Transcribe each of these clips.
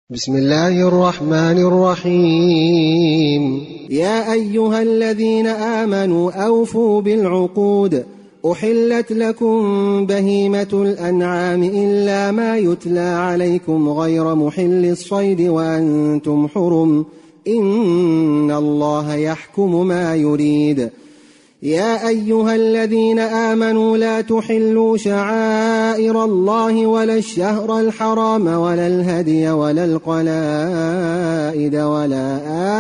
بسم الله الرحمن الرحيم. يا أيها الذين آمنوا أوفوا بالعقود. أحلت لكم بهيمة الأنعام إلا ما يتلى عليكم غير محل الصيد وأنتم حرم، إن الله يحكم ما يريد. يا أيها الذين آمنوا لا تحلوا شعائر الله ولا الشهر الحرام ولا الهدي ولا القلائد ولا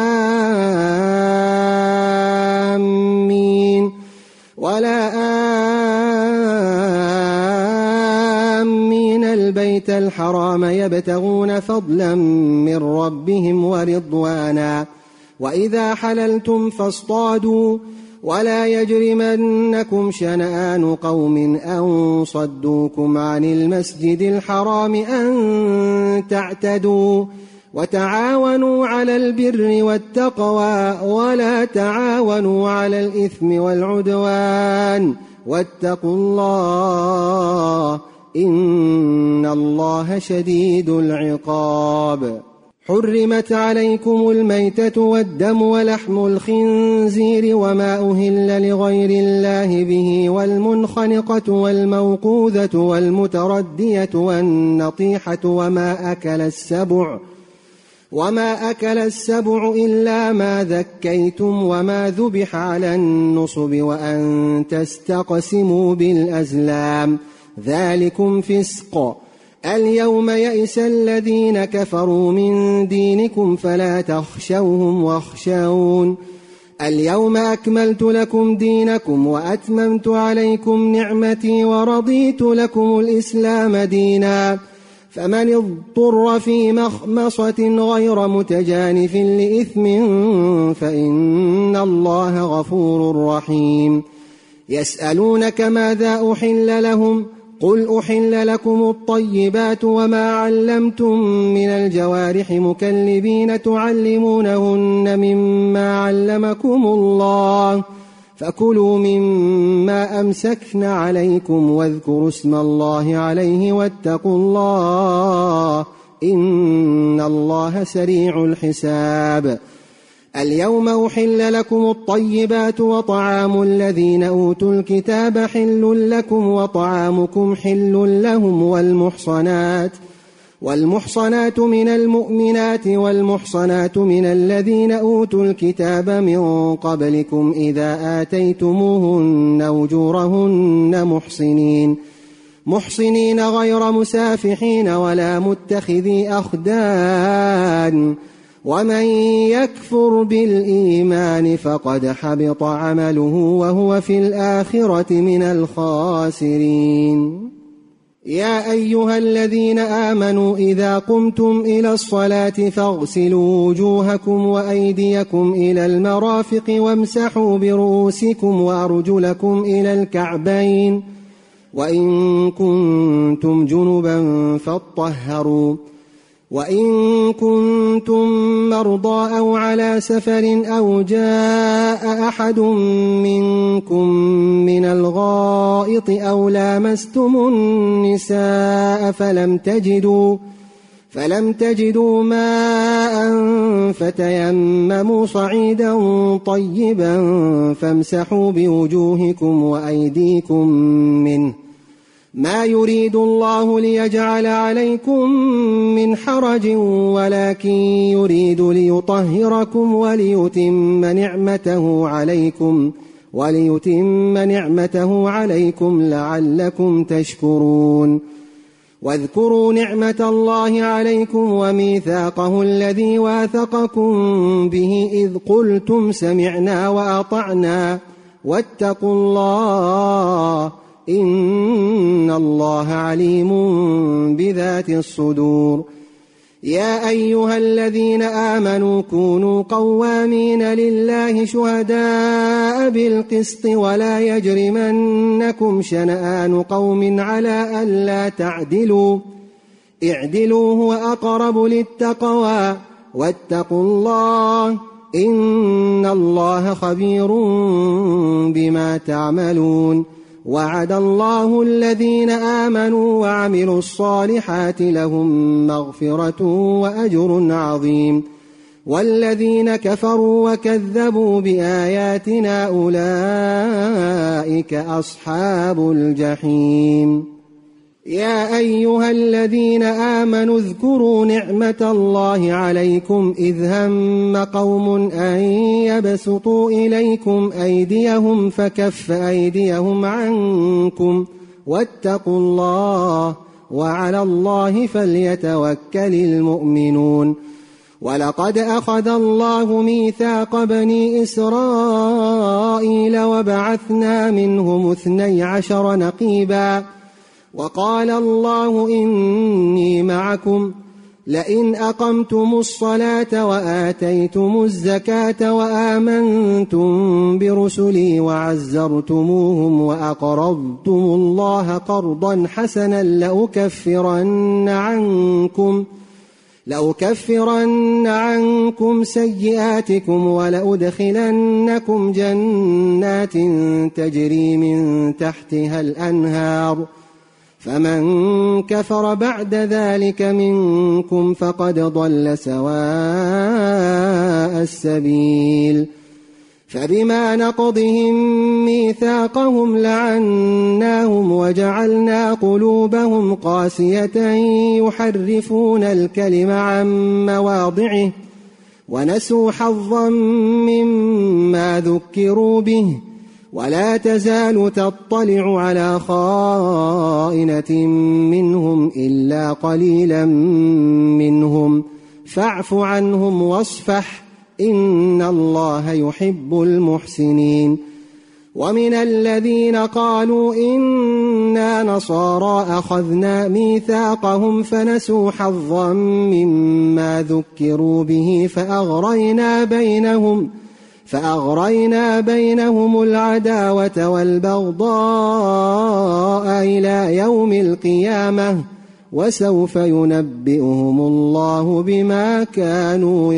آمين البيت الحرام يبتغون فضلا من ربهم ورضوانا. وإذا حللتم فاصطادوا ولا يجرمنكم شنآن قوم أن صدوكم عن المسجد الحرام أن تعتدوا. وتعاونوا على البر والتقوى ولا تعاونوا على الإثم والعدوان، واتقوا الله إن الله شديد العقاب. حرمت عليكم الميتة والدم ولحم الخنزير وما أهل لغير الله به والمنخنقة والموقوذة والمتردية والنطيحة وما أكل السبع إلا ما ذكيتم وما ذبح على النصب وأن تستقسموا بالأزلام، ذلكم فسق. اليوم يئس الذين كفروا من دينكم فلا تخشوهم واخشون. اليوم أكملت لكم دينكم وأتممت عليكم نعمتي ورضيت لكم الإسلام دينا. فمن اضطر في مخمصة غير متجانف لإثم فإن الله غفور رحيم. يسألونك ماذا أحل لهم؟ قل أحل لكم الطيبات وما علمتم من الجوارح مكلبين تعلمونهن مما علمكم الله، فكلوا مما أمسكن عليكم واذكروا اسم الله عليه واتقوا الله إن الله سريع الحساب. اليوم أحل لكم الطيبات وطعام الذين أوتوا الكتاب حل لكم وطعامكم حل لهم والمحصنات من المؤمنات والمحصنات من الذين أوتوا الكتاب من قبلكم إذا آتيتموهن أجورهن محصنين غير مسافحين ولا متخذي أخدان، ومن يكفر بالإيمان فقد حبط عمله وهو في الآخرة من الخاسرين. يا أيها الذين آمنوا إذا قمتم إلى الصلاة فاغسلوا وجوهكم وأيديكم إلى المرافق وامسحوا برؤوسكم وأرجلكم إلى الكعبين، وإن كنتم جنبا فاطهروا، وإن كنتم مرضى أو على سفر أو جاء أحد منكم من الغائط أو لامستم النساء فلم تجدوا ماء فتيمموا صعيدا طيبا فامسحوا بوجوهكم وأيديكم منه، ما يريد الله ليجعل عليكم من حرج ولكن يريد ليطهركم وليتم نعمته عليكم لعلكم تشكرون. واذكروا نعمة الله عليكم وميثاقه الذي واثقكم به إذ قلتم سمعنا وأطعنا واتقوا الله إن الله عليم بذات الصدور. يا أيها الذين آمنوا كونوا قوامين لله شهداء بالقسط ولا يجرمنكم شنآن قوم على ألا تعدلوا، اعدلوا هو أقرب للتقوى واتقوا الله إن الله خبير بما تعملون. وعد الله الذين آمنوا وعملوا الصالحات لهم مغفرة وأجر عظيم والذين كفروا وكذبوا بآياتنا أولئك أصحاب الجحيم يا أيها الذين آمنوا اذكروا نعمة الله عليكم إذ هم قوم أن يبسطوا إليكم أيديهم فكف أيديهم عنكم واتقوا الله وعلى الله فليتوكل المؤمنون ولقد أخذ الله ميثاق بني إسرائيل وبعثنا منهم 12 نقيبا وقال الله إني معكم لئن أقمتم الصلاة وآتيتم الزكاة وآمنتم برسلي وعزرتموهم وأقرضتم الله قرضا حسنا لأكفرن عنكم سيئاتكم ولأدخلنكم جنات تجري من تحتها الأنهار فمن كفر بعد ذلك منكم فقد ضل سواء السبيل فبما نقضهم ميثاقهم لعناهم وجعلنا قلوبهم قاسية يحرفون الكلم عن مواضعه ونسوا حظا مما ذكروا به ولا تزال تطلع على خائنة منهم إلا قليلا منهم فاعف عنهم واصفح إن الله يحب المحسنين ومن الذين قالوا إنا نصارى أخذنا ميثاقهم فنسوا حظا مما ذكروا به فأغرينا بينهم العداوة والبغضاء إلى يوم القيامة وسوف ينبئهم الله بما كانوا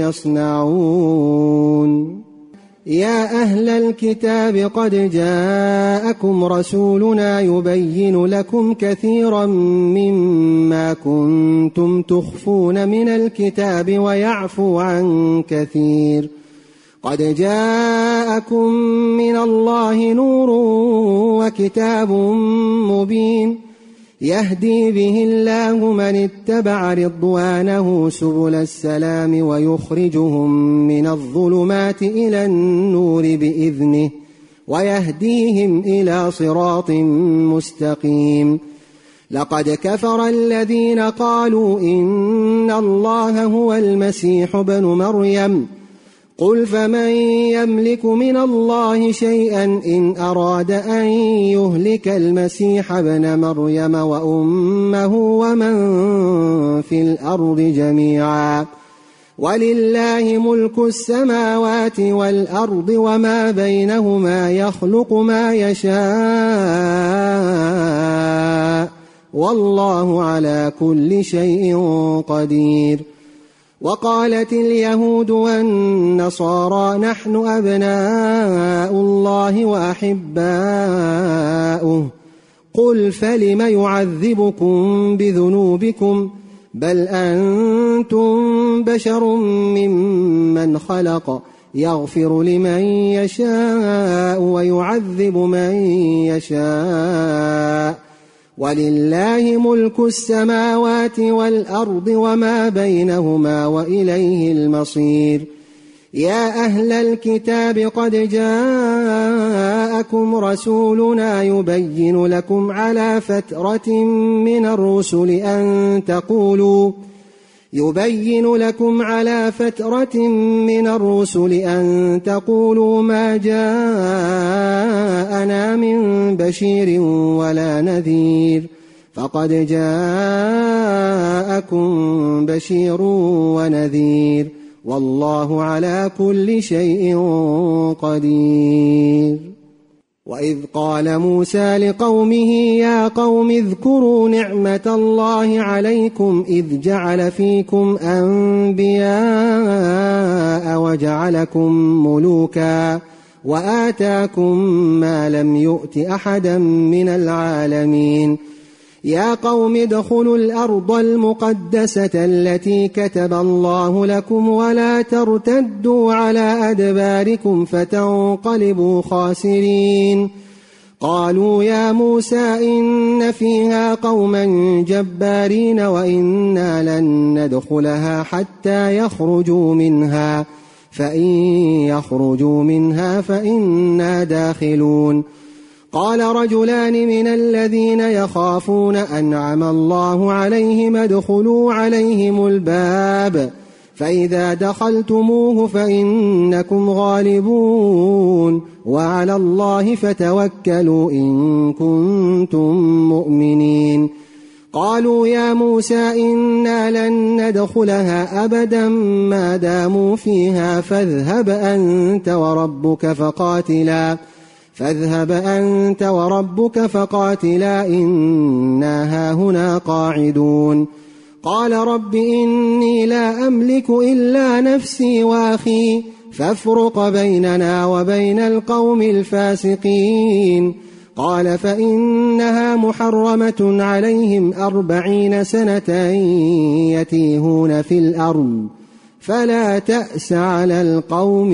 يصنعون يا أهل الكتاب قد جاءكم رسولنا يبين لكم كثيرا مما كنتم تخفون من الكتاب ويعفو عن كثير قد جاءكم من الله نور وكتاب مبين يهدي به الله من اتبع رضوانه سبل السلام ويخرجهم من الظلمات إلى النور بإذنه ويهديهم إلى صراط مستقيم لقد كفر الذين قالوا إن الله هو المسيح ابن مريم قل فمن يملك من الله شيئا إن أراد أن يهلك المسيح ابن مريم وأمه ومن في الأرض جميعا ولله ملك السماوات والأرض وما بينهما يخلق ما يشاء والله على كل شيء قدير وقالت اليهود والنصارى نحن أبناء الله وأحباؤه قل فلم يعذبكم بذنوبكم بل أنتم بشر ممن خلق يغفر لمن يشاء ويعذب من يشاء ولله ملك السماوات والأرض وما بينهما وإليه المصير يا أهل الكتاب قد جاءكم رسولنا يبين لكم على فترة من الرسل أن تقولوا ما جاءنا من بشير ولا نذير فقد جاءكم بشير ونذير والله على كل شيء قدير وإذ قال موسى لقومه يا قوم اذكروا نعمة الله عليكم إذ جعل فيكم وآتاكم ما لم يؤت أحدا من العالمين يا قوم ادخلوا الأرض المقدسة التي كتب الله لكم ولا ترتدوا على أدباركم فتنقلبوا خاسرين قالوا يا موسى إن فيها قوما جبارين وإنا لن ندخلها حتى يخرجوا منها فإن يخرجوا منها فإنا داخلون قال رجلان من الذين يخافون أنعم الله عليهم ادخلوا عليهم الباب فإذا دخلتموه فإنكم غالبون وعلى الله فتوكلوا إن كنتم مؤمنين قالوا يا موسى إنا لن ندخلها أبدا ما داموا فيها فاذهب أنت وربك فقاتلا إنا هاهنا قاعدون قال رب إني لا أملك إلا نفسي وأخي فافرق بيننا وبين القوم الفاسقين قال فإنها محرمة عليهم 40 سنة يتيهون في الأرض فلا تأس على القوم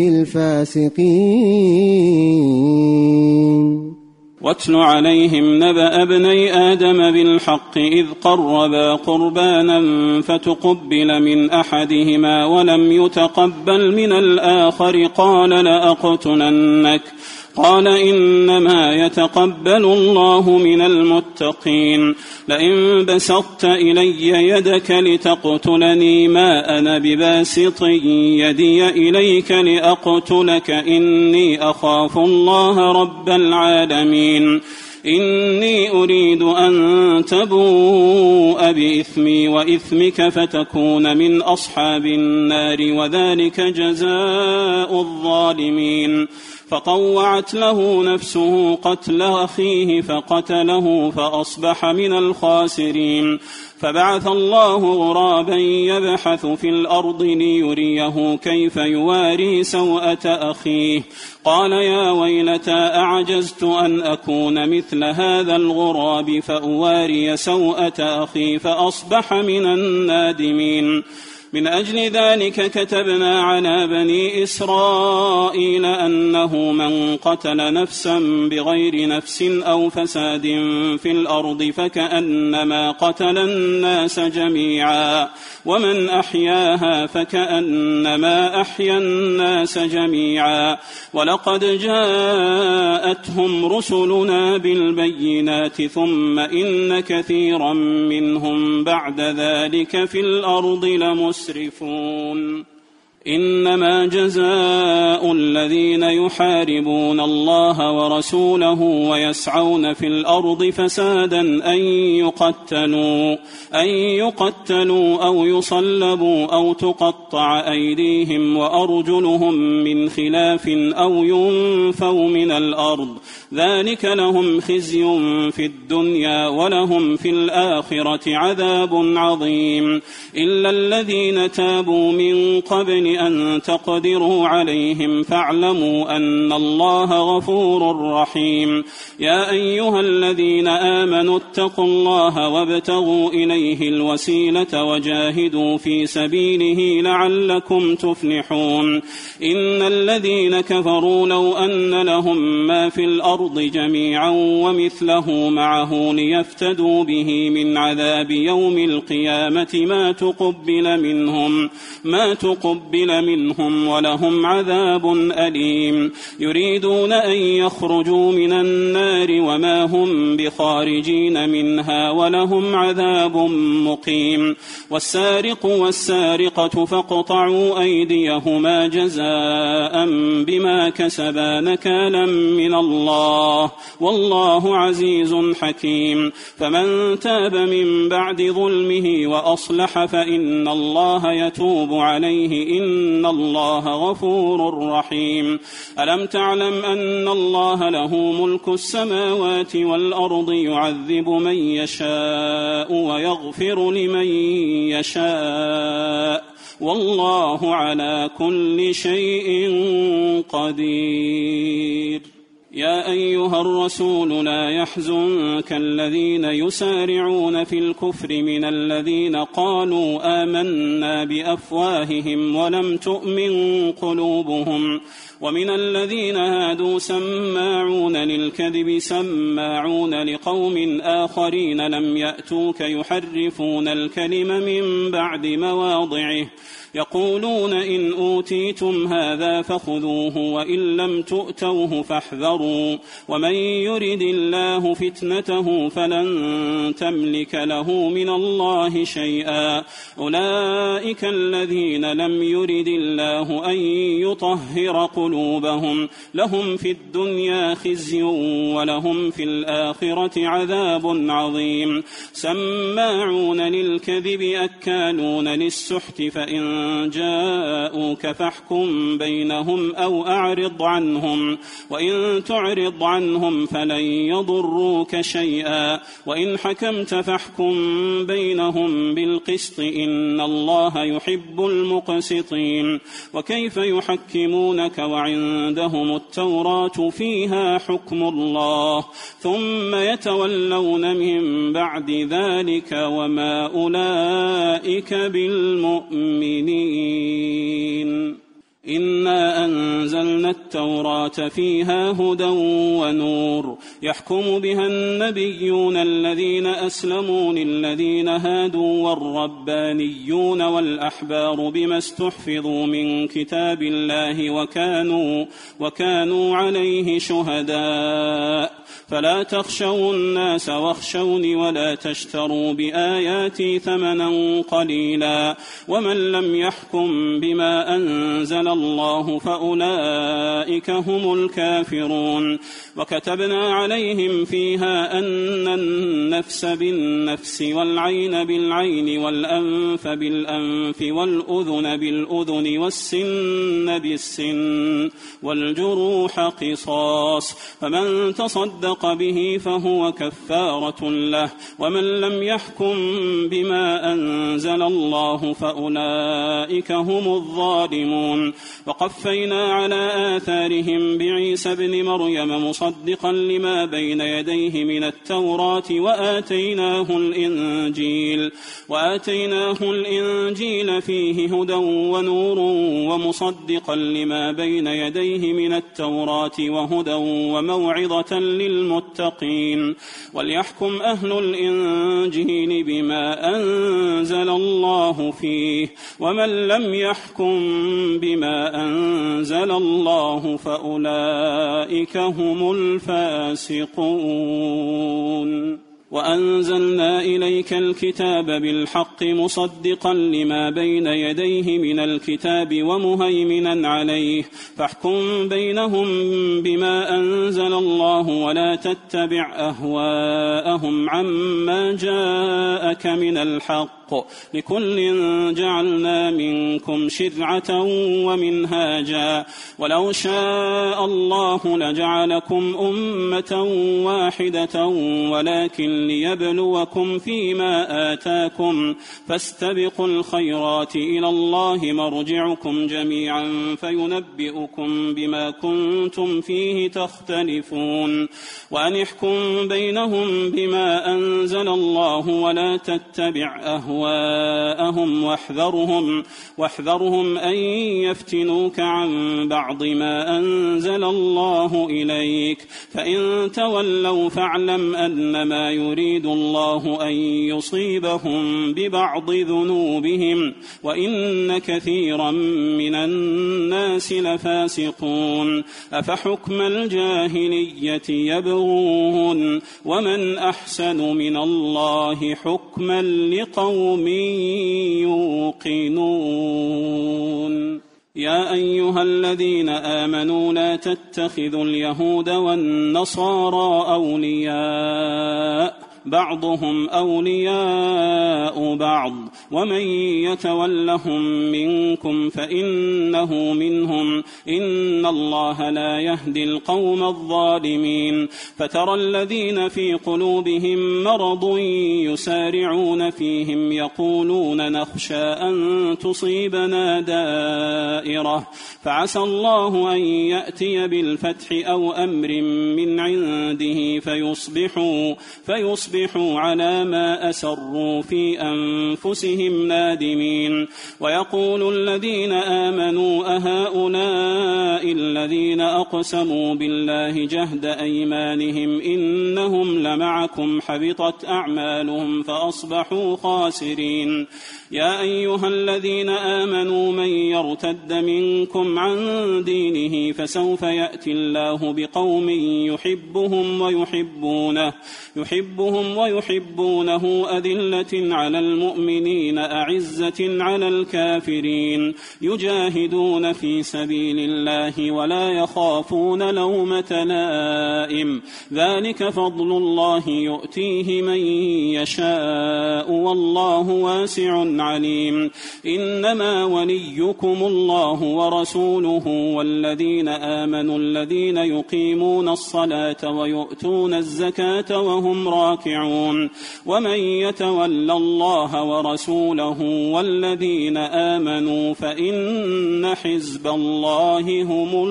الفاسقين واتل عليهم نبأ ابني آدم بالحق إذ قربا قربانا فتقبل من أحدهما ولم يتقبل من الآخر قال لأقتلنك قال إنما يتقبل الله من المتقين لئن بسطت إلي يدك لتقتلني ما أنا بباسط يدي إليك لأقتلك إني أخاف الله رب العالمين إني أريد أن تبوء بإثمي وإثمك فتكون من أصحاب النار وذلك جزاء الظالمين فطوعت له نفسه قتل أخيه فقتله فأصبح من الخاسرين فبعث الله غرابا يبحث في الأرض ليريه كيف يواري سوءة أخيه قال يا ويلتى أعجزت أن أكون مثل هذا الغراب فأواري سوءة أخي فأصبح من النادمين من أجل ذلك كتبنا على بني إسرائيل أنه من قتل نفسا بغير نفس أو فساد في الأرض فكأنما قتل الناس جميعا ومن أحياها فكأنما أحيا الناس جميعا ولقد جاءتهم رسلنا بالبينات ثم إن كثيرا منهم بعد ذلك في الأرض لمسرفون إنما جزاء الذين يحاربون الله ورسوله ويسعون في الأرض فسادا أن يقتلوا أو يصلبوا أو تقطع أيديهم وأرجلهم من خلاف أو ينفوا من الأرض ذلك لهم خزي في الدنيا ولهم في الآخرة عذاب عظيم إلا الذين تابوا من قبل أن تقدروا عليهم فاعلموا أن الله غفور رحيم يا أيها الذين آمنوا اتقوا الله وابتغوا إليه الوسيلة وجاهدوا في سبيله لعلكم تفلحون إن الذين كفروا لو أن لهم ما في الأرض جميعا ومثله معه ليفتدوا به من عذاب يوم القيامة ما تقبل منهم ولهم عذاب أليم يريدون أن يخرجوا من النار وما هم بخارجين منها ولهم عذاب مقيم والسارق والسارقة فاقطعوا أيديهما جزاء بما كسبا نكالا من الله والله عزيز حكيم فمن تاب من بعد ظلمه وأصلح فإن الله يتوب عليه إن الله غفور رحيم ألم تعلم أن الله له ملك السماوات والأرض يعذب من يشاء ويغفر لمن يشاء والله على كل شيء قدير. يا أيها الرسول لا يحزنك الذين يسارعون في الكفر من الذين قالوا آمنا بأفواههم ولم تؤمن قلوبهم ومن الذين هادوا سماعون للكذب سماعون لقوم آخرين لم يأتوك يحرفون الكلم من بعد مواضعه يقولون إن أوتيتم هذا فخذوه وإن لم تؤتوه فاحذروا ومن يرد الله فتنته فلن تملك له من الله شيئا أولئك الذين لم يرد الله أن يطهر قلوبهم لهم في الدنيا خزي ولهم في الآخرة عذاب عظيم. سماعون للكذب أكالون للسحت فإن جاءوك فاحكم بينهم أو أعرض عنهم وإن تعرض عنهم فلن يضروك شيئا وإن حكمت فاحكم بينهم بالقسط إن الله يحب المقسطين. وكيف يحكمونك وعندهم التوراة فيها حكم الله ثم يتولون من بعد ذلك وما أولئك بالمؤمنين. إنا أنزلنا التوراة فيها هدى ونور يحكم بها النبيون الذين أسلموا للذين هادوا والربانيون والأحبار بما استحفظوا من كتاب الله وكانوا عليه شهداء فلا تخشوا الناس واخشوني ولا تشتروا بآياتي ثمنا قليلا ومن لم يحكم بما أنزل الله فأولئك هم الكافرون. وكتبنا عليهم فيها أن النفس بالنفس والعين بالعين والأنف بالأنف والأذن بالأذن والسن بالسن والجروح قصاص فمن تصدق به فهو كفارة له ومن لم يحكم بما أنزل الله فأولئك هم الظالمون. وقفينا على آثارهم بعيسى ابن مريم مصدقا لما بين يديه من التوراة وآتيناه الإنجيل فيه هدى ونور ومصدقا لما بين يديه من التوراة وهدى وموعظة للمتقين. وليحكم أهل الإنجيل بما أنزل الله فيه ومن لم يحكم بما أنزل الله فأولئك هم الفاسقون. وأنزلنا إليك الكتاب بالحق مصدقا لما بين يديه من الكتاب ومهيمنا عليه فاحكم بينهم بما أنزل الله ولا تتبع أهواءهم عما جاءك من الحق لكل جعلنا منكم شرعة ومنهاجا ولو شاء الله لجعلكم أمة واحدة ولكن ليبلوكم فيما آتاكم فاستبقوا الخيرات إلى الله مرجعكم جميعا فينبئكم بما كنتم فيه تختلفون. وأن احكم بينهم بما أنزل الله ولا تتبع أهواءهم واحذرهم أن يفتنوك عن بعض ما أنزل الله إليك فإن تولوا فاعلم أنما يريد الله أن يصيبهم ببعض ذنوبهم وإن كثيرا من الناس لفاسقون. أفحكم الجاهلية يبغون ومن أحسن من الله حكما لقوم يوقنون. يا أيها الذين آمنوا لا تتخذوا اليهود والنصارى أولياء بعضهم أولياء بعض ومن يتولهم منكم فإنه منهم إن الله لا يهدي القوم الظالمين فترى الذين في قلوبهم مرض يسارعون فيهم يقولون نخشى أن تصيبنا دائرة فعسى الله أن يأتي بالفتح أو أمر من عنده فيصبحوا على ما أسروا في أنفسهم نادمين ويقول الذين آمنوا أهؤلاء الذين أقسموا بالله جهد أيمانهم إنهم لمعكم حبطت أعمالهم فأصبحوا خاسرين يا أيها الذين آمنوا من يرتد منكم عن دينه فسوف يأتي الله بقوم يحبهم ويحبونه أذلة على المؤمنين أعزة على الكافرين يجاهدون في سبيل الله ولا يخافون لومة لائم ذلك فضل الله يؤتيه من يشاء والله واسع عليم إنما وليكم الله ورسوله والذين آمنوا الذين يقيمون الصلاة ويؤتون الزكاة وهم راكعون ومن يتول الله ورسوله والذين آمنوا فإن حزب الله هم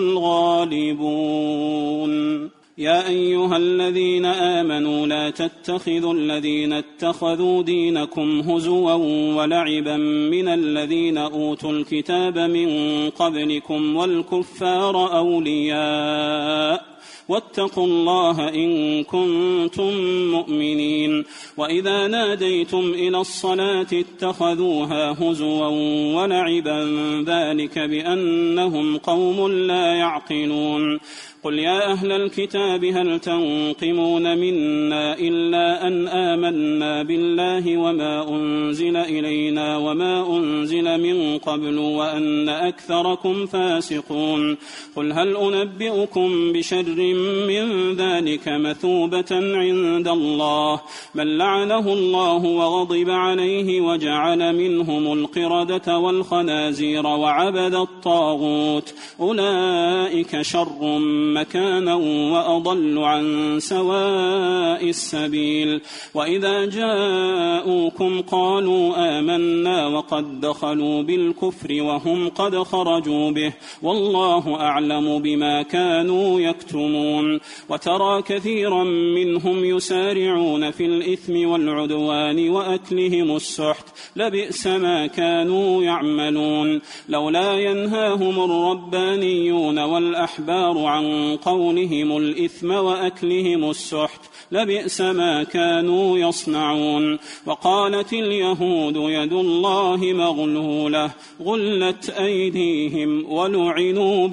الغالبون يا أيها الذين آمنوا لا تتخذوا الذين اتخذوا دينكم هزوا ولعبا من الذين أوتوا الكتاب من قبلكم والكفار أولياء واتقوا الله إن كنتم مؤمنين وإذا ناديتم إلى الصلاة اتخذوها هزوا ولعبا ذلك بأنهم قوم لا يعقلون قل يا أهل الكتاب هل تنقمون منا إلا أن آمنا بالله وما أنزل إلينا وما أنزل من قبل وأن أكثركم فاسقون قل هل أنبئكم بشر من ذلك مثوبة عند الله من لعنه الله وغضب عليه وجعل منهم القردة والخنازير وعبد الطاغوت أولئك شر مكانا وأضل عن سواء السبيل وإذا جاءوكم قالوا آمنا وقد دخلوا بالكفر وهم قد خرجوا به والله أعلم بما كانوا يكتمون وترى كثيرا منهم يسارعون في الإثم والعدوان وأكلهم السحت لبئس ما كانوا يعملون لولا ينهاهم الربانيون والأحبار عن قولهم الإثم وأكلهم السحت لبئس ما كانوا يصنعون وقالت اليهود يد الله مغلولة غلت أيديهم ولعنوا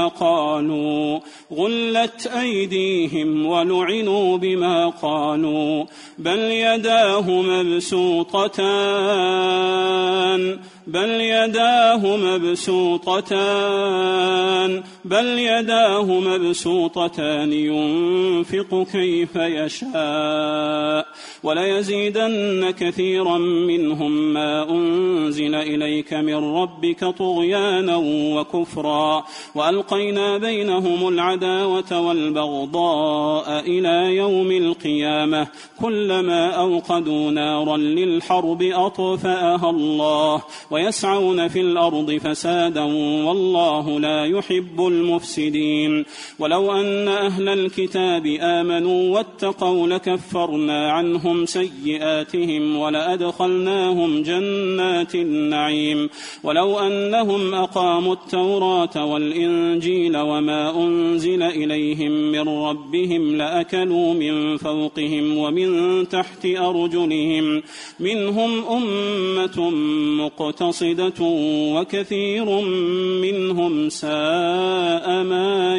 بما قالوا بل يداه مبسوطتان ينفق كيف يشاء وليزيدن كثيرا منهم ما أنزل إليك من ربك طغيانا وكفرا وألقينا بينهم العداوة والبغضاء إلى يوم القيامة كلما أوقدوا نارا للحرب أطفأها الله ويسعون في الأرض فسادا والله لا يحب المفسدين ولو أن أهل الكتاب آمنوا واتقوا لكفرنا عنهم سيئاتهم ولأدخلناهم جنات النعيم ولو أنهم أقاموا التوراة والإنجيل وما أنزل إليهم من ربهم لأكلوا من فوقهم ومن تحت أرجلهم منهم أمة مقتصدة وكثير منهم ساء ما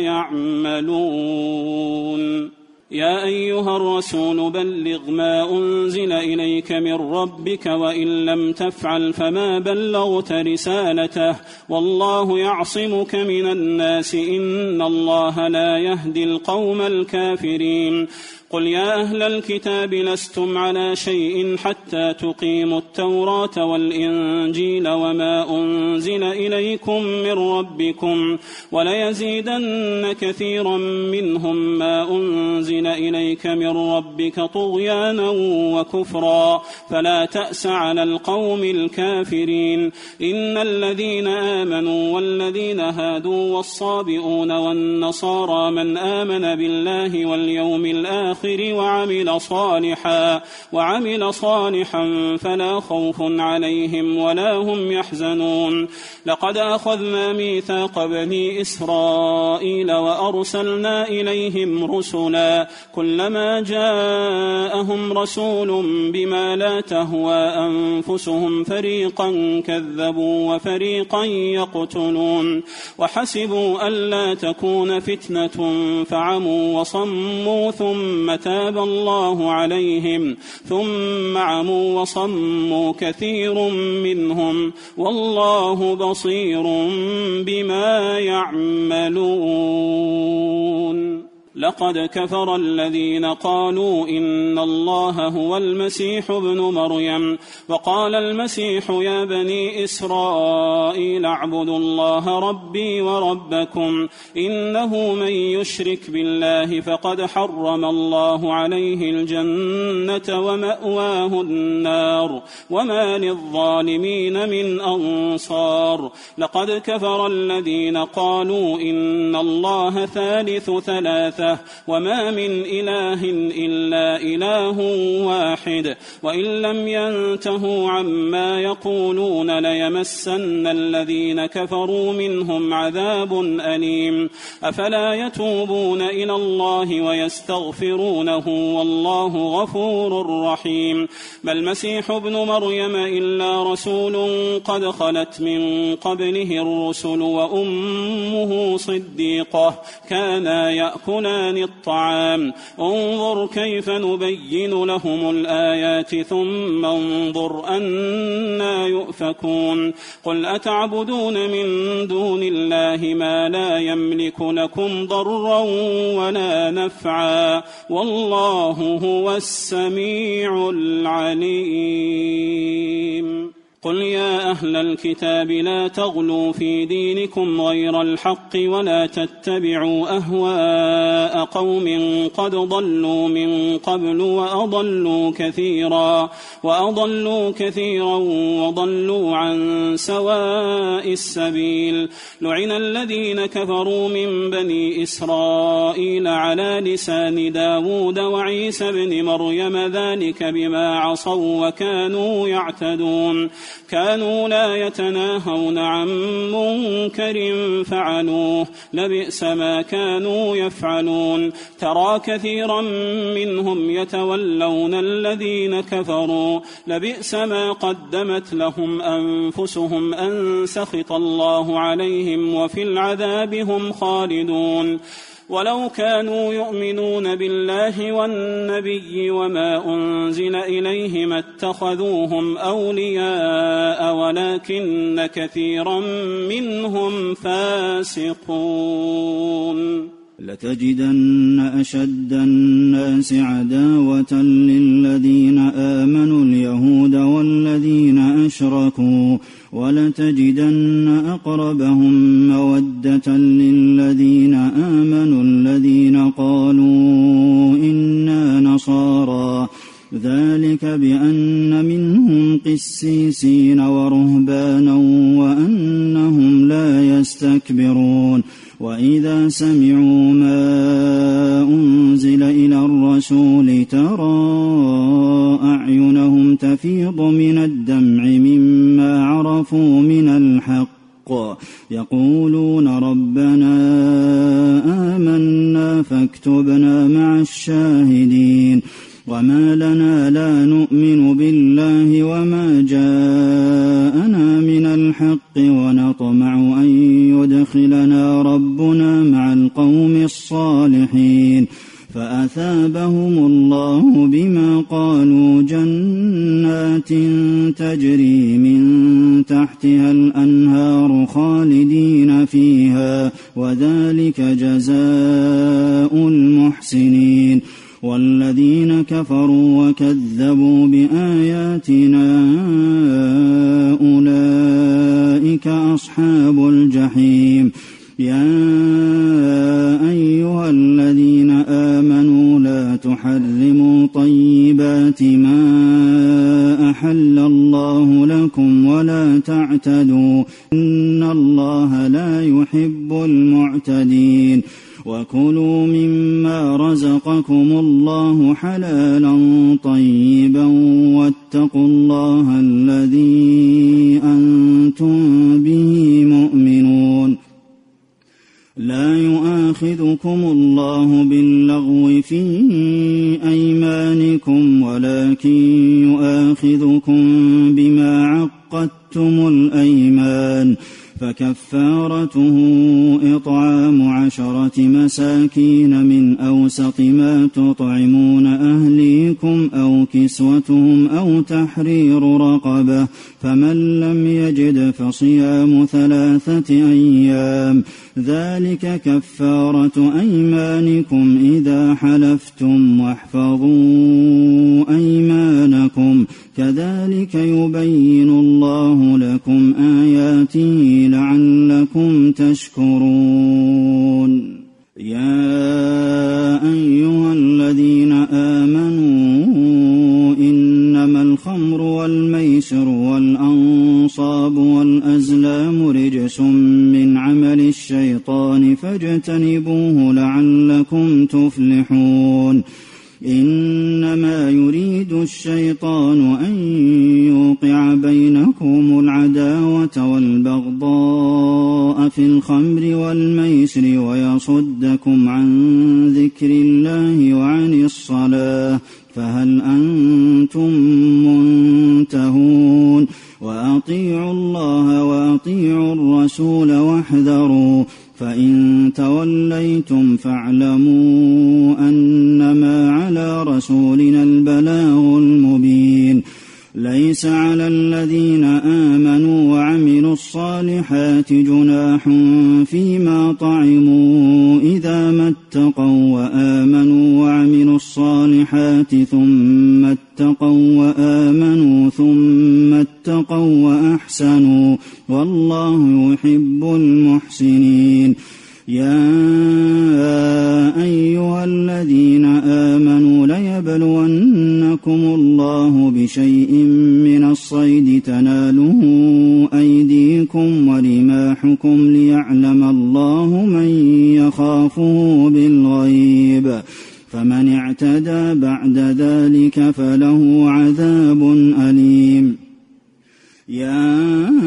يعملون يا أيها الرسول بلغ ما أنزل إليك من ربك وإن لم تفعل فما بلغت رسالته والله يعصمك من الناس إن الله لا يهدي القوم الكافرين قل يا أهل الكتاب لستم على شيء حتى تقيموا التوراة والإنجيل وما أنزل إليكم من ربكم وليزيدن كثيرا منهم ما أنزل إليك من ربك طغيانا وكفرا فلا تأس على القوم الكافرين. إن الذين آمنوا والذين هادوا والصابئون والنصارى من آمن بالله واليوم الآخر وعمل صالحا فلا خوف عليهم ولا هم يحزنون. لقد أخذنا ميثاق بني إسرائيل وأرسلنا إليهم رسلا كلما جاءهم رسول بما لا تهوى أنفسهم فريقا كذبوا وفريقا يقتلون وحسبوا ألا تكون فتنة فعموا وصموا ثم تاب الله عليهم ثم عموا وصموا كثير منهم والله بصير بما يعملون. لقد كفر الذين قالوا إن الله هو المسيح ابن مريم وقال المسيح يا بني إسرائيل اعبدوا الله ربي وربكم إنه من يشرك بالله فقد حرم الله عليه الجنة ومأواه النار وما للظالمين من أنصار. لقد كفر الذين قالوا إن الله ثالث ثلاثة وما من إله إلا إله واحد وإن لم ينتهوا عما يقولون ليمسن الذين كفروا منهم عذاب أليم. أفلا يتوبون إلى الله ويستغفرونه والله غفور رحيم. ما المسيح ابن مريم إلا رسول قد خلت من قبله الرسل وأمه صديقة كانا يأكلان الطعام انظر كيف نبين لهم الآيات ثم انظر أنا يؤفكون. قل أتعبدون من دون الله ما لا يملك لكم ضرا ولا نفعا والله هو السميع العليم. قل يا أهل الكتاب لا تغلوا في دينكم غير الحق ولا تتبعوا أهواء قوم قد ضلوا من قبل وأضلوا كثيرا وضلوا عن سواء السبيل. لعن الذين كفروا من بني إسرائيل على لسان داود وعيسى بن مريم ذلك بما عصوا وكانوا يعتدون. كانوا لا يتناهون عن منكر فعلوه لبئس ما كانوا يفعلون. ترى كثيرا منهم يتولون الذين كفروا لبئس ما قدمت لهم أنفسهم أن سخط الله عليهم وفي العذاب هم خالدون. ولو كانوا يؤمنون بالله والنبي وما أنزل إليه ما اتخذوهم أولياء ولكن كثيرا منهم فاسقون. لتجدن أشد الناس عداوة للذين آمنوا اليهود والذين أشركوا ولتجدن أقربهم مودة للذين آمنوا الذين قالوا إنا نصارى ذلك بأن منهم قسيسين ورهبانا وأنهم لا يستكبرون. وإذا سمعوا ما أنزل إلى الرسول ترى أعينهم تفيض من الدمع مما عرفوا من الحق يقولون ربنا آمنا فاكتبنا مع الشاهدين. وما لنا لا نؤمن بالله وما جاءنا من الحق ونطمع أن يدخلنا ربنا مع القوم الصالحين. فأثابهم الله بما قالوا جنات تجري من تحتها الأنهار خالدين فيها وذلك جزاء المحسنين. أصحاب الجحيم يا أيها الذين آمنوا لا تحرموا طيبات ما أحل الله لكم ولا تعتدوا إن الله لا يحب المعتدين وكلوا مما رزقكم الله حلالا طيبا واتقوا الله الذي أنتم به مؤمنون لا يؤاخذكم الله باللغو في أيمانكم ولكن يؤاخذكم بما عقدتم الأيمان فكفارته إطعام 10 مساكين من أوسط ما تطعمون أهليكم أو كسوتهم أو تحرير رقبة فمن لم يجد فصيام 3 أيام ذلك كفارة أيمانكم إذا حلفتم واحفظوا أيمانكم كذلك يبين الله لكم آياته لعلكم تشكرون يا أيها الذين آمنوا إنما الخمر والميسر والأنصاب والأزلام رجس من عمل الشيطان فاجتنبوه لعلكم تفلحون إنما يريد الشيطان أن يوقع بينكم العداوة والبغضاء في الخمر والميسر ويصدكم عن ذكر الله وعن الصلاة فهل أنتم منتهون وأطيعوا الله وأطيعوا الرسول واحذروا فإن توليتم فاعلموا أنما على رسولنا البلاغ المبين ليس على الذين آمنوا وعملوا الصالحات جناح فيما طعموا إذا ما اتقوا وآمنوا وعملوا الصالحات ثم اتقوا وآمنوا ثم اتقوا وأحسنوا والله يحب المحسنين يا أيها الذين آمنوا ليبلونكم الله بشيء من الصيد تناله أيديكم ورماحكم ليعلم الله من يخافه بالغيب فمن اعتدى بعد ذلك فله عذاب أليم يا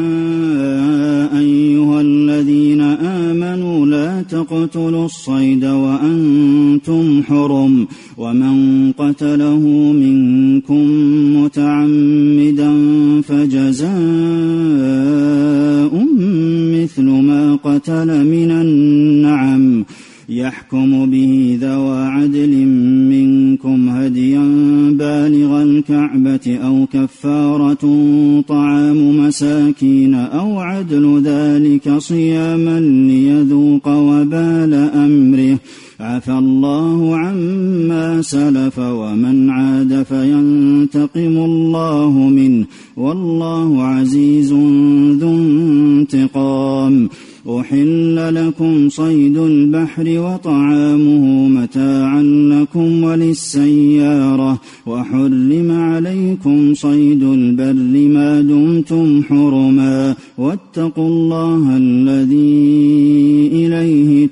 أيها الذين آمنوا لا تقتلوا الصيد وأنتم حرم ومن قتله منكم متعمدا فجزاء مثل ما قتل من النعم يحكم به ذوى عدل منكم هديا بالغ الكعبة أو كفارة طعام مساكين أو عدل ذلك صياما ليذوق وبال أمره عفى الله عما سلف ومن عاد فينتقم الله منه والله عزيز ذو انتقام أحل لكم صيد البحر وطعامه متاعا لكم وللسيارة وحرم عليكم صيد البر ما دمتم حرما واتقوا الله الذي إليه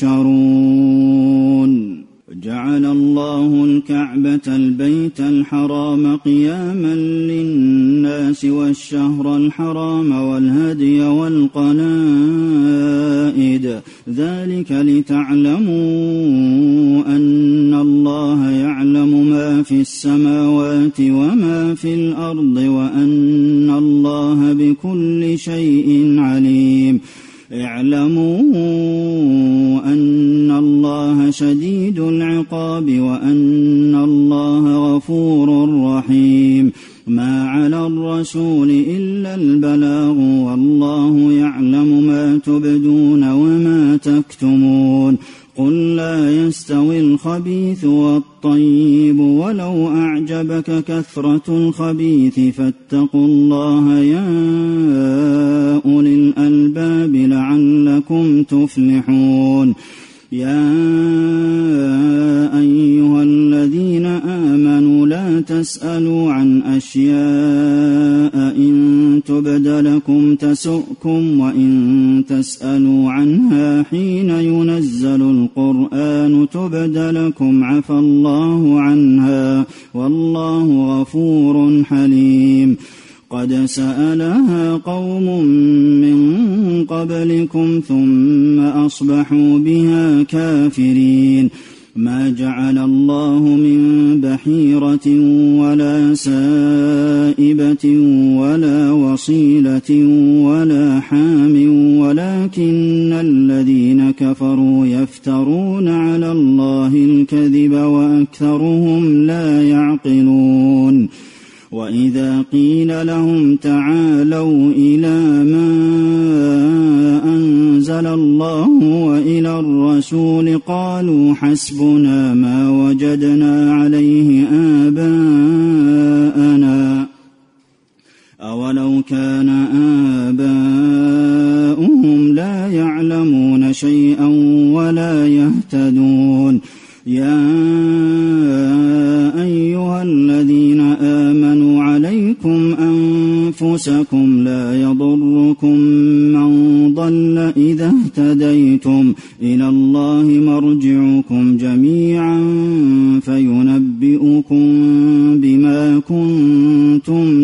تحشرون جعل الله الكعبة البيت الحرام قياما للناس والشهر الحرام والهدي والقلائد ذلك لتعلموا أن الله يعلم ما في السماوات وما في الأرض وأن الله بكل شيء عليم اعلموا أن الله شديد العقاب وأن الله غفور رحيم ما على الرسول إلا البلاغ والله يعلم ما تبدون وما تكتمون قل لا يستوي الخبيث والطيب ولو أعجبك كثرة الخبيث فاتقوا الله يا أولي الألباب تفلحون. يا أيها الذين آمنوا لا تسألوا عن أشياء إن تبد لكم تسؤكم وإن تسألوا عنها حين ينزل القرآن تبد لكم عفى الله عنها والله غفور حليم. قد سألها قوم من قبلكم ثم أصبحوا بها كافرين. ما جعل الله من بحيرة ولا سائبة ولا وصيلة ولا حام ولكن الذين كفروا يفترون على الله الكذب وأكثرهم لا يعقلون. وإذا قيل لهم تعالوا إلى ما أنزل الله وإلى الرسول قالوا حسبنا ما وجدنا عليه آباءنا أولو كان آباؤهم لا يعلمون شيئا ولا يهتدون. يا أيها الذين آمنوا عليكم أنفسكم لا يضركم من ضل إذا اهتديتم إلى الله مرجعكم جميعا فينبئكم بما كنتم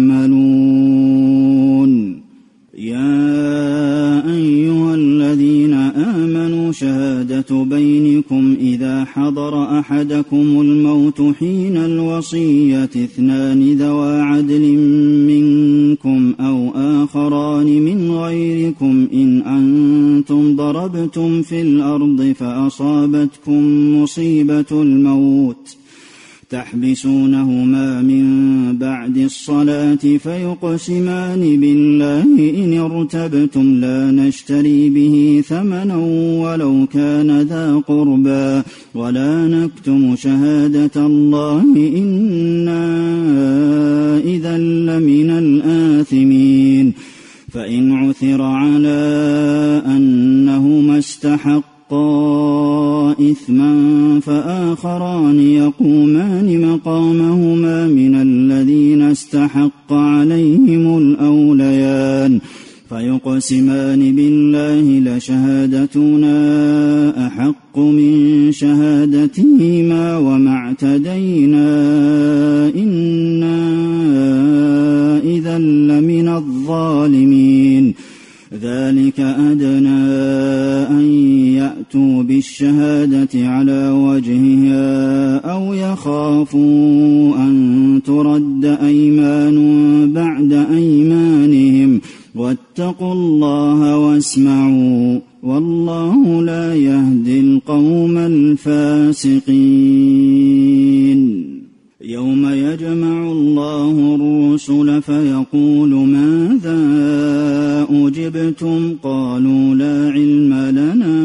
تعملون. يا أيها الذين آمنوا شهادة بينكم إذا حضر أحدكم الموت حين الوصية 2 ذوى عدل منكم أو آخران من غيركم إن أنتم ضربتم في الأرض فأصابتكم مصيبة الموت تحبسونهما من بعد الصلاة فيقسمان بالله إن ارتبتم لا نشتري به ثمنا ولو كان ذا قربى ولا نكتم شهادة الله إنا إذا لمن الآثمين. فإن عثر على أنهما استحقا إثما فآخران يقومان مقامهما من الذين استحق عليهم الأوليان فيقسمان بالله لشهادتنا أحق من شهادتهما وما اعتدينا إنا إذا لمن الظالمين. ذلك أدنى أن يأتوا بالشهادة على وجهها أو يخافوا أن ترد أيمان بعد أيمانهم واتقوا الله واسمعوا والله لا يهدي القوم الفاسقين. يوم يجمع الله الرسل فيقول ماذا أجبتم قالوا لا علم لنا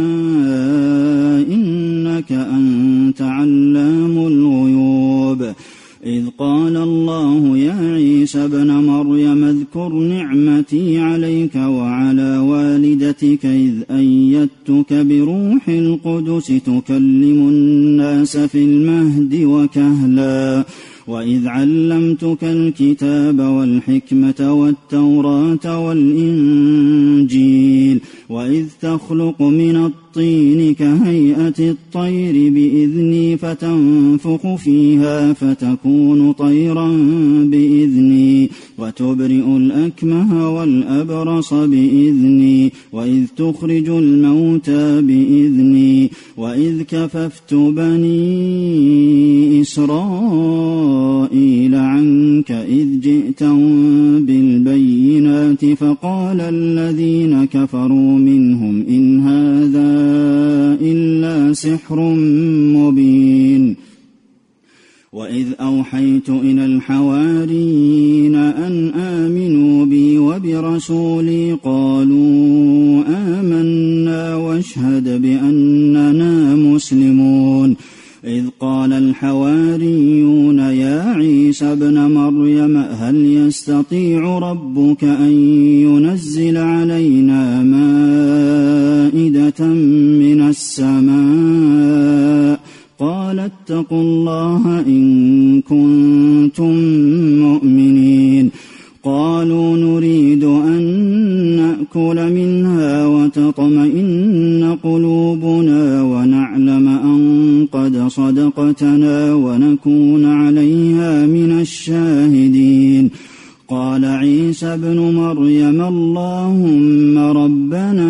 إنك أنت علام الغيوب. إذ قال الله يا عيسى ابن مريم اذكر نعمتي عليك وعلى والدتك إذ أيدتك بروح القدس تكلم الناس في المهد وكهلا وإذ علمتك الكتاب والحكمة والتوراة والإنجيل وإذ تخلق من الطين كهيئة الطير بإذني فتنفخ فيها فتكون طيرا بإذني وتبرئ الأكمه والأبرص بإذني وإذ تخرج الموتى بإذني وإذ كففت بني إسرائيل عنك إذ جئتهم بالبينات فقال الذين كفروا منهم إن هذا إلا سحر مبين. وإذ أوحيت إلى الحواريين أن آمنوا بي وبرسولي قالوا آمنا واشهد بأننا مسلمون. إذ قال الحواريون يا عيسى ابن مريم هل يستطيع ربك أن ينزل علينا مائدة نأكل منها وتطمئن قلوبنا ونعلم أن قد صدقتنا ونكون عليها من الشاهدين. قال عيسى ابن مريم اللهم ربنا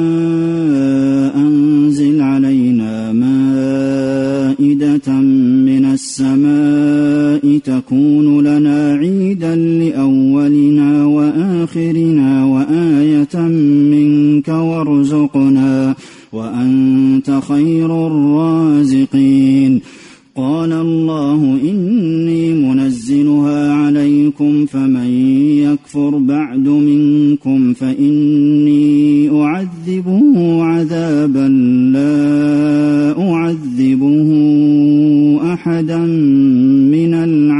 أنزل علينا مائدة من السماء تكون لنا عيدا لأولنا وآخرنا وآية منك وارزقنا وأنت خير الرازقين. قال الله إني منزلها عليكم فمن يكفر بعد منكم فإني أعذبه عذابا لا أعذبه أحدا من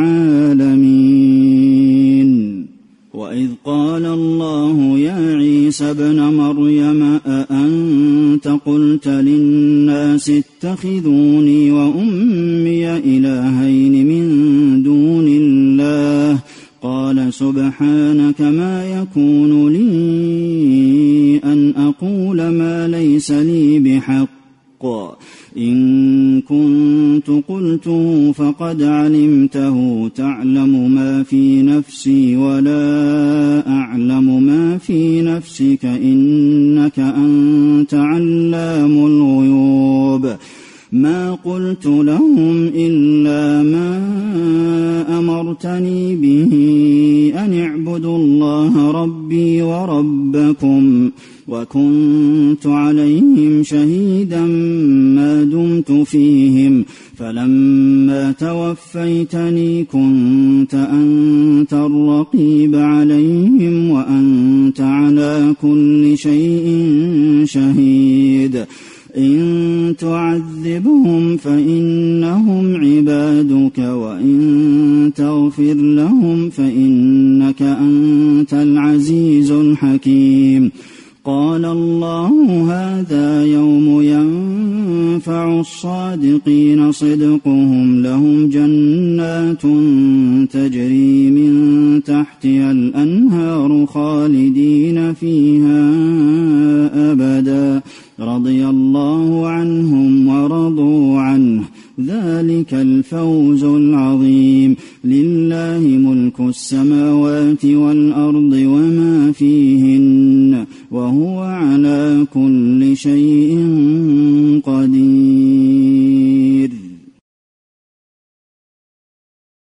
العالمين. وإذ قال الله يا عيسى ابن مريم أأنت قلت للناس اتخذوني وأمي إلهين من دون الله قال سبحانك ما يكون لي أن أقول ما ليس لي بحق إن كنت قلته فقد علمته تعلم ما في نفسي ولا أعلم ما في نفسك إنك أنت علام الغيوب. ما قلت لهم إلا ما أمرتني به أن اعبدوا الله ربي وربكم وكنت عليهم شهيدا ما دمت فيهم فلما توفيتني كنت أنت الرقيب عليهم وأنت على كل شيء شهيد. إن تعذبهم فإنهم عبادك وإن تغفر لهم فإنك أنت العزيز الحكيم. قال الله هذا يوم ينفع الصادقين صدقهم لهم جنات تجري من تحتها الأنهار خالدين فيها أبدا رضي الله عنهم ورضوا عنه ذلك الفوز العظيم. لله ملك السماوات والأرض وما فيهن وهو على كل شيء